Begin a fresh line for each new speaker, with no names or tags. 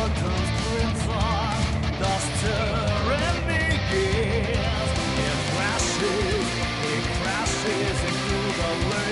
Konstruktor, das Türen begehrt. It crashes into the lake.